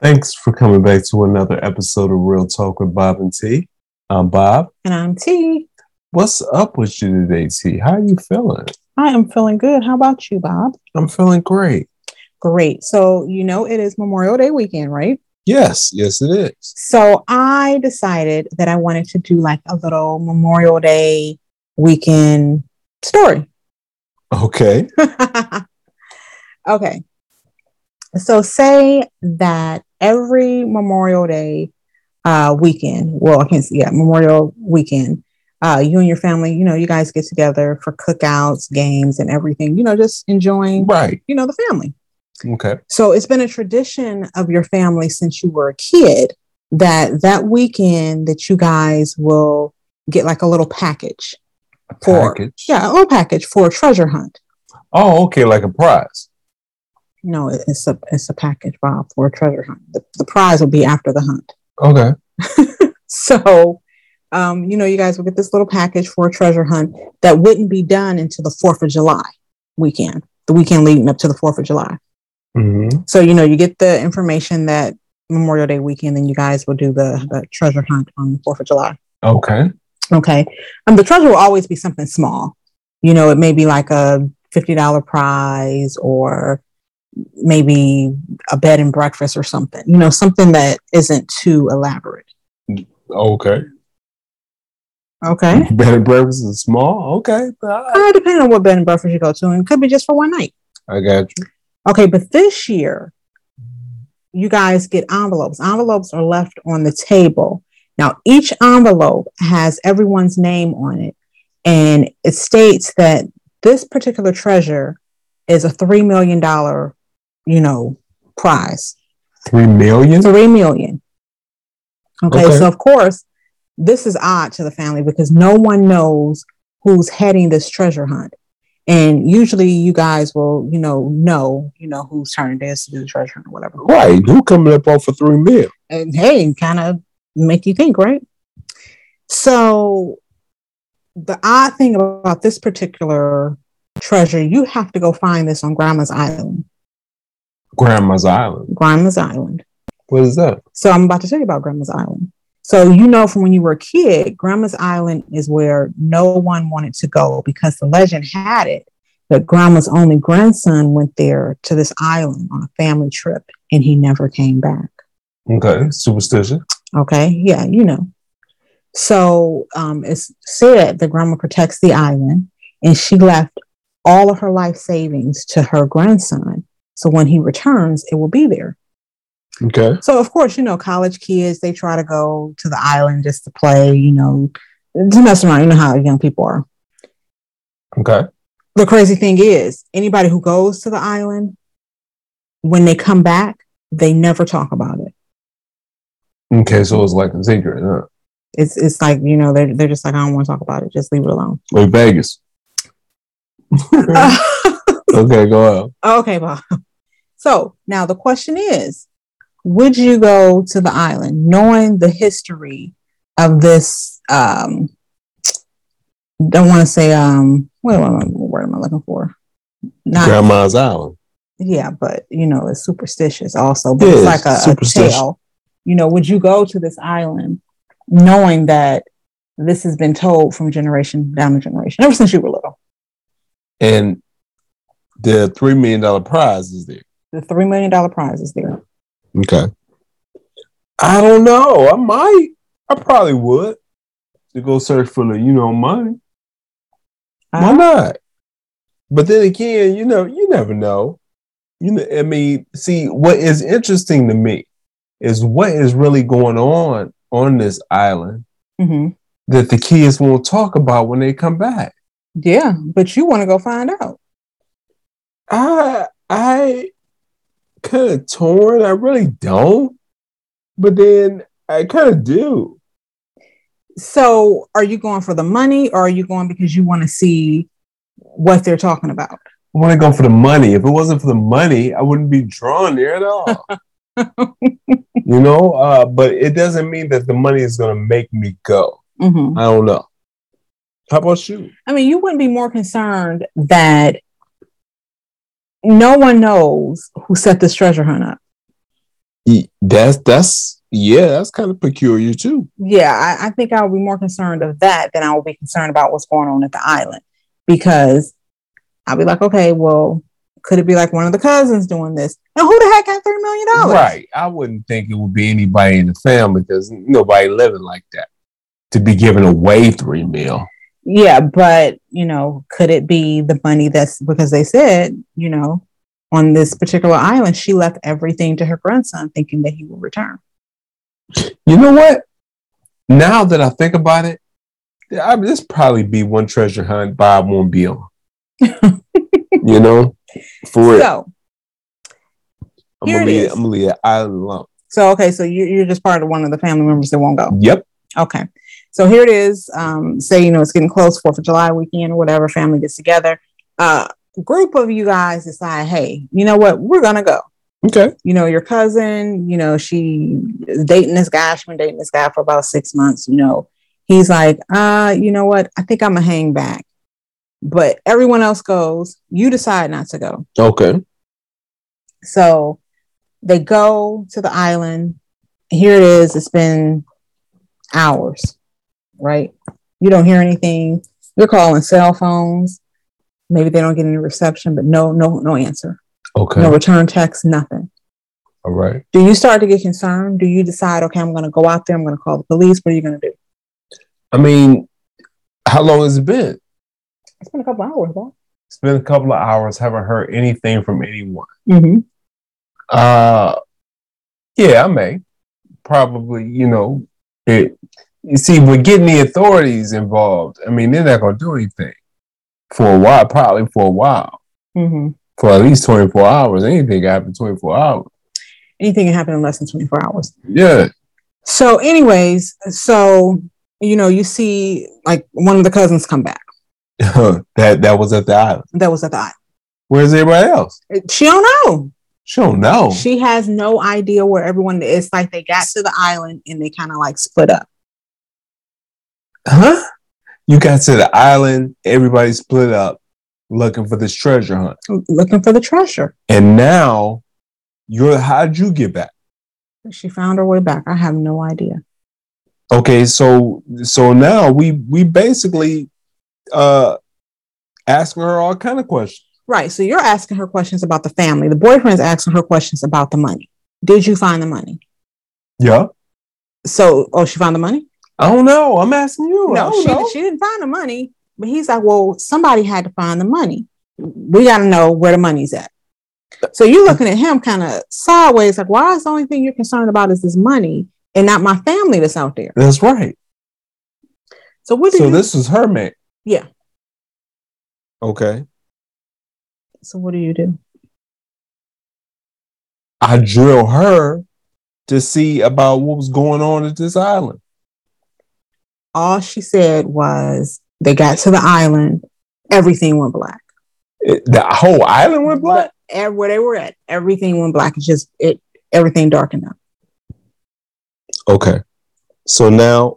Thanks for coming back to another episode of Real Talk with Bob and T. I'm Bob. And I'm T. What's up with you today, T? How are you feeling? I am feeling good. How about you, Bob? I'm feeling great. Great. So, it is Memorial Day weekend, right? Yes, it is. So I decided that I wanted to do like a little Memorial Day weekend story. Okay. Okay. So say that every Memorial Day weekend, Memorial weekend, you and your family, you guys get together for cookouts, games, and everything, just enjoying, Right. The family. Okay. So it's been a tradition of your family since you were a kid that weekend that you guys will get like a little package. A little package for a treasure hunt. Oh, okay, like a prize. No, it's a package, Bob, for a treasure hunt. The prize will be after the hunt. Okay. So, you guys will get this little package for a treasure hunt that wouldn't be done until the 4th of July weekend, the weekend leading up to the 4th of July. Mm-hmm. So, you get the information that Memorial Day weekend, then you guys will do the treasure hunt on the 4th of July. Okay. Okay. The treasure will always be something small. It may be like a $50 prize or maybe a bed and breakfast or something, something that isn't too elaborate. Okay. Okay. Bed and breakfast is small? Okay. Depending on what bed and breakfast you go to, and it could be just for one night. I got you. Okay, but this year, you guys get envelopes. Envelopes are left on the table. Now, each envelope has everyone's name on it, and it states that this particular treasure is a $3 million, prize. $3 million? $3 million. Okay, so of course, this is odd to the family because no one knows who's heading this treasure hunt. And usually you guys will, know whose turn it is to do the treasure hunt or whatever. Right. Who coming up off for $3 million? And hey, kind of make you think, right? So the odd thing about this particular treasure, you have to go find this on Grandma's Island. Grandma's Island? Grandma's Island. What is that? So I'm about to tell you about Grandma's Island. So, from when you were a kid, Grandma's Island is where no one wanted to go because the legend had it that Grandma's only grandson went there to this island on a family trip and he never came back. Okay. Superstition. Okay. Yeah, So it's said that Grandma protects the island and she left all of her life savings to her grandson. So when he returns, it will be there. Okay. So, of course, college kids, they try to go to the island just to play, to mess around. You know how young people are. Okay. The crazy thing is, anybody who goes to the island, when they come back, they never talk about it. Okay, so it's like a secret, huh? It's like, they're just like, I don't want to talk about it. Just leave it alone. Like Vegas. Okay, go on. Okay, Bob. So, now the question is, would you go to the island knowing the history of this? Don't want to say, what am I looking for? Not Grandma's Island. Yeah, but it's superstitious also. But it's like a tale. Would you go to this island knowing that this has been told from generation down to generation ever since you were little? And the $3 million prize is there. The $3 million prize is there. Okay. I don't know. I probably would to go search for the, money. Why not? But then again, you never know. See, what is interesting to me is what is really going on this island that the kids won't talk about when they come back. Yeah, but you want to go find out. I kind of torn. I really don't. But then I kind of do. So are you going for the money or are you going because you want to see what they're talking about? I want to go for the money. If it wasn't for the money, I wouldn't be drawn there at all. But it doesn't mean that the money is going to make me go. Mm-hmm. I don't know. How about you? I mean, you wouldn't be more concerned that no one knows who set this treasure hunt up. That's kind of peculiar too. Yeah, I think I would be more concerned of that than I would be concerned about what's going on at the island, because I'll be like, okay, well, could it be like one of the cousins doing this? And who the heck got $3 million? Right. I wouldn't think it would be anybody in the family because nobody living like that to be giving away $3 million. Yeah, but could it be the money that's because they said, on this particular island, she left everything to her grandson thinking that he will return. You know what? Now that I think about it, this probably be one treasure hunt Bob won't be on. For it. So I'm gonna leave the island alone. So okay, so you're just part of one of the family members that won't go. Yep. Okay. So here it is. Say it's getting close, 4th of July weekend or whatever. Family gets together. Group of you guys decide, hey, you know what? We're gonna go. Okay. Your cousin, she is dating this guy. She's been dating this guy for about 6 months. He's like, you know what? I think I'm gonna hang back. But everyone else goes. You decide not to go. Okay. So they go to the island. Here it is. It's been hours, right? You don't hear anything. You're calling cell phones. Maybe they don't get any reception, but no answer. Okay. No return text, nothing. All right. Do you start to get concerned? Do you decide, okay, I'm going to go out there. I'm going to call the police. What are you going to do? I mean, how long has it been? It's been a couple of hours, though. It's been a couple of hours. Haven't heard anything from anyone. Mm-hmm. Yeah, I may. Probably, You see, we're getting the authorities involved. I mean, they're not going to do anything for a while, probably for a while. Mm-hmm. For at least 24 hours. Anything can happen in 24 hours. Anything can happen in less than 24 hours. Yeah. So anyways, you see like one of the cousins come back. That was at the island. That was at the island. Where's everybody else? She don't know. She don't know. She has no idea where everyone is. It's like they got to the island and they kind of like split up. Huh? You got to the island, everybody split up looking for this treasure hunt. Looking for the treasure. And now how'd you get back? She found her way back. I have no idea. Okay, so now we basically asking her all kind of questions. Right. So you're asking her questions about the family. The boyfriend's asking her questions about the money. Did you find the money? Yeah. So, she found the money? I don't know. I'm asking you. No, she didn't find the money. But he's like, well, somebody had to find the money. We got to know where the money's at. So you're looking at him kind of sideways, like, why is the only thing you're concerned about is this money and not my family that's out there? That's right. So this is her man. Yeah. Okay. So what do you do? I drill her to see about what was going on at this island. All she said was they got to the island, everything went black. The whole island went black? Where they were at, everything went black. It's just everything darkened up. Okay. So now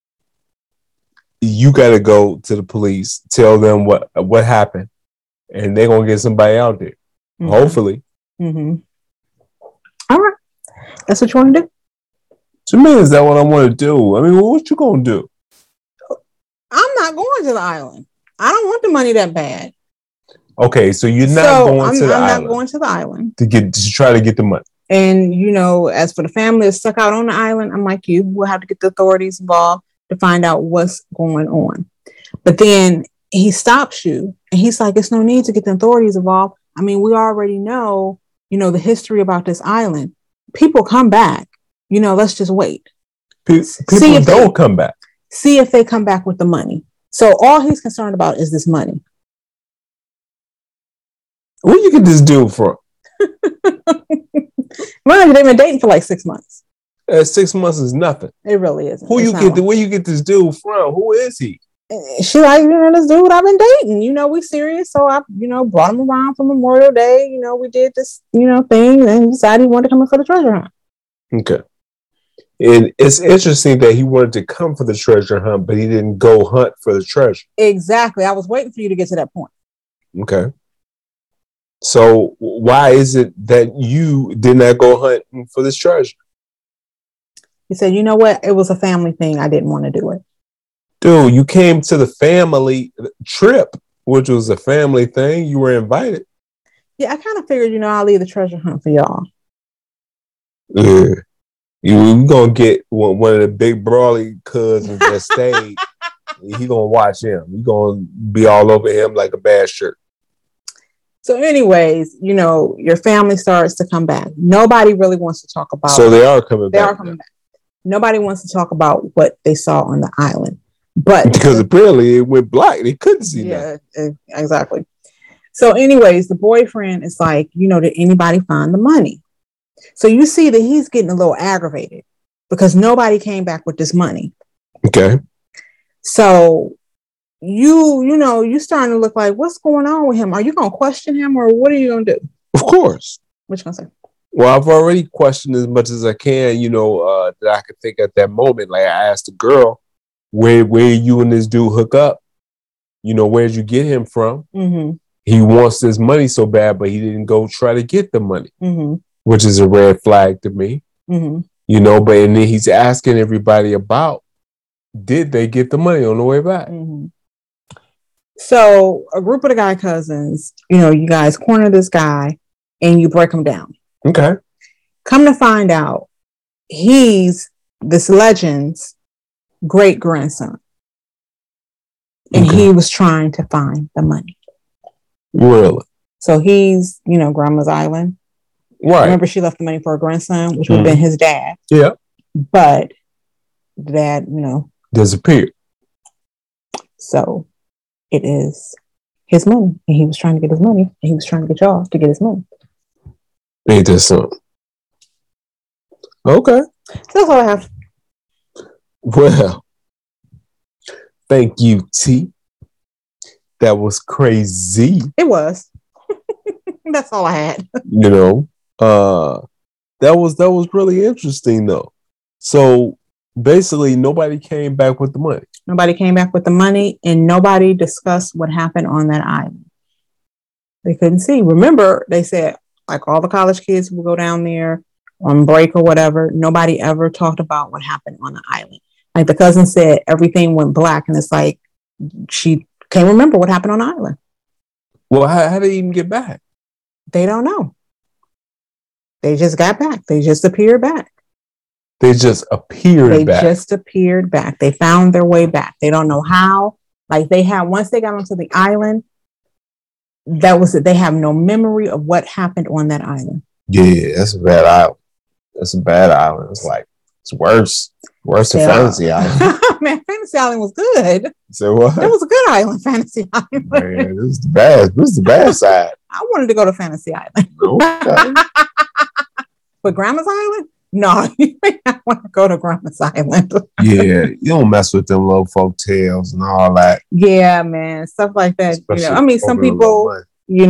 you got to go to the police, tell them what happened, and they're going to get somebody out there. Mm-hmm. Hopefully. Mm-hmm. All right. That's what you want to do? To me, is that what I want to do? I mean, what you going to do? I'm not going to the island. I don't want the money that bad. Okay, so you're not going to the island. I'm not going to the island to try to get the money. And as for the family that's stuck out on the island, I'm like you. We'll have to get the authorities involved to find out what's going on. But then he stops you, and he's like, "It's no need to get the authorities involved. I mean, we already know, the history about this island. People come back. Let's just wait. People don't come back. See if they come back with the money. So all he's concerned about is this money." Where you get this deal from? Mind, they've been dating for like 6 months. 6 months is nothing. It really isn't. Where you get this dude from? Who is he? She like, this dude I've been dating. We serious. So I, brought him around for Memorial Day. We did this, thing, and decided he wanted to come in for the treasure hunt. Okay. And it's interesting that he wanted to come for the treasure hunt, but he didn't go hunt for the treasure. Exactly. I was waiting for you to get to that point. Okay. So why is it that you did not go hunting for this treasure? He said, you know what? It was a family thing. I didn't want to do it. Dude, you came to the family trip, which was a family thing. You were invited. Yeah, I kind of figured, I'll leave the treasure hunt for y'all. Yeah. You gonna get one of the big brawly cousins that stayed. He gonna watch him. You gonna be all over him like a bad shirt. So, anyways, your family starts to come back. Nobody really wants to talk about. So they are coming back. They are coming back. Nobody wants to talk about what they saw on the island, but because apparently it went black. They couldn't see nothing. Yeah, exactly. So, anyways, the boyfriend is like, did anybody find the money? So you see that he's getting a little aggravated because nobody came back with this money. Okay. So you starting to look like, what's going on with him? Are you going to question him or what are you going to do? Of course. What you going to say? Well, I've already questioned as much as I can, that I could think at that moment. Like I asked the girl, where you and this dude hook up? Where'd you get him from? Mm-hmm. He wants this money so bad, but he didn't go try to get the money, mm-hmm. which is a red flag to me. Mm-hmm. But and then he's asking everybody about, did they get the money on the way back? Mm-hmm. So a group of the guy cousins, you guys corner this guy and you break him down. Okay. Come to find out, he's this legend's great grandson. And he was trying to find the money. Really? So he's, grandma's island. Right. Remember, she left the money for her grandson, which would have been his dad. Yeah. But dad, disappeared. So it is his money. And he was trying to get his money. And he was trying to get y'all to get his money. Ain't that something? Okay. So that's all I have. Well, thank you, T. That was crazy. It was. That's all I had. That was really interesting though. So basically nobody came back with the money. Nobody came back with the money and nobody discussed what happened on that island. They couldn't see. Remember, they said like all the college kids will go down there on break or whatever. Nobody ever talked about what happened on the island. Like the cousin said, everything went black and it's like she can't remember what happened on the island. Well, how did they even get back? They don't know. They just got back. They just appeared back. They just appeared back. They found their way back. They don't know how. Like once they got onto the island, that was it. They have no memory of what happened on that island. Yeah, that's a bad island. That's a bad island. It's worse. Worse than Fantasy Island. Man, Fantasy Island was good. So what? It was a good island, Fantasy Island. Man, this is the bad. This is the bad side. I wanted to go to Fantasy Island. Okay. But Grandma's Island? No, you may not want to go to Grandma's Island. Yeah, you don't mess with them little folk tales and all that. Yeah, man, stuff like that. Especially some people,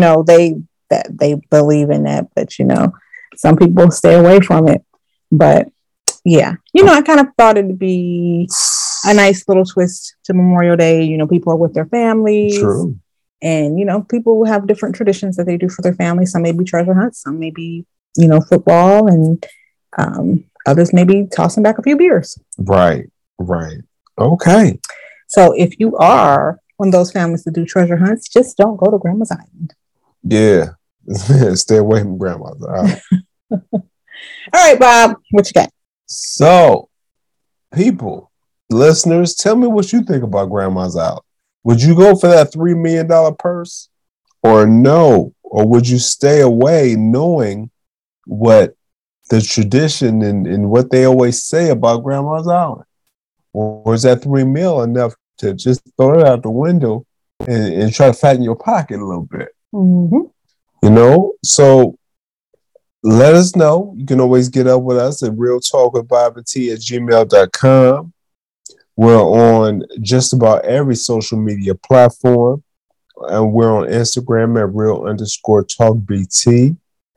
they believe in that, but some people stay away from it. But yeah, I kind of thought it'd be a nice little twist to Memorial Day. People are with their families. True. And, people have different traditions that they do for their family. Some may be treasure hunts, some may be, football, and others may be tossing back a few beers. Right. Okay. So if you are one of those families that do treasure hunts, just don't go to Grandma's Island. Yeah. Stay away from Grandma's Island. All right, Bob, what you got? So, people, listeners, tell me what you think about Grandma's Island. Would you go for that $3 million purse or no? Or would you stay away knowing what the tradition and what they always say about Grandma's Island? Or is that $3 million enough to just throw it out the window and try to fatten your pocket a little bit? Mm-hmm. So let us know. You can always get up with us at realtalkwithbobandT@gmail.com. We're on just about every social media platform. And we're on Instagram at real_talkbt.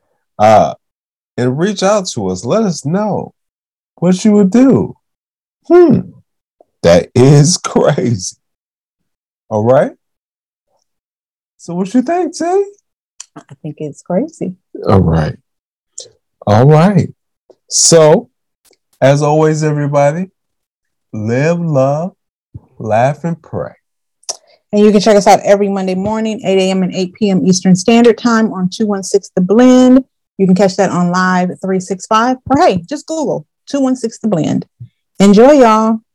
And reach out to us. Let us know what you would do. That is crazy. All right. So what you think, Tay? I think it's crazy. All right. All right. So, as always, everybody, live, love, laugh, and pray. And you can check us out every Monday morning, 8 a.m. and 8 p.m. Eastern Standard Time on 216 The Blend. You can catch that on Live 365. Or hey, just Google 216 The Blend. Enjoy, y'all.